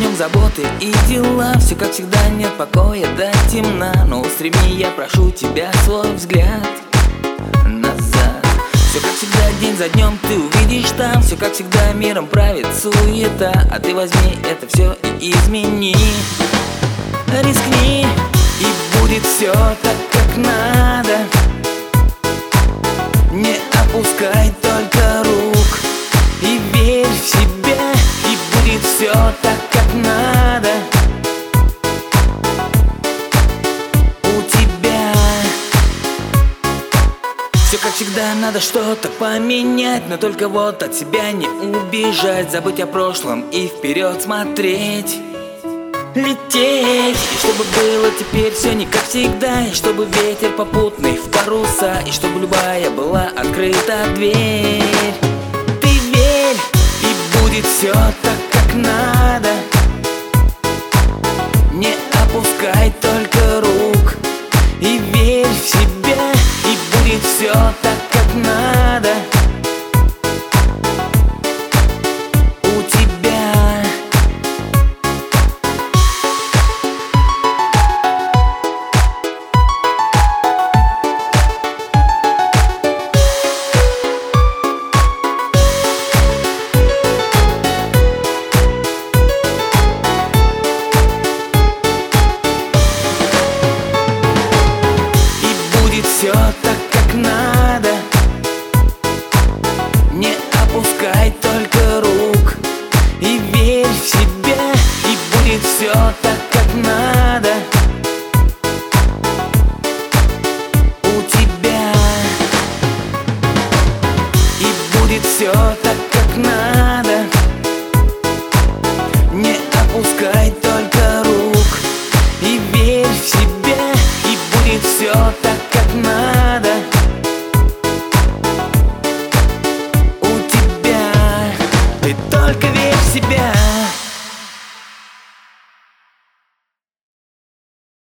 днем заботы и дела. Все как всегда, нет покоя до темна. Но устреми, я прошу тебя, свой взгляд назад. Все как всегда, день за днем ты увидишь там. Все как всегда, миром правит суета. А ты возьми это все и измени. Рискни, и будет все так, как надо. Не опускай только рук и верь в себя, и будет все так, как надо у тебя. Все как всегда, надо что-то поменять, но только вот от себя не убежать. Забыть о прошлом и вперед смотреть, лететь. И чтобы было теперь все не как всегда, и чтобы ветер попутный в паруса, и чтобы любая была открыта дверь. Ты верь, и будет все так, как надо.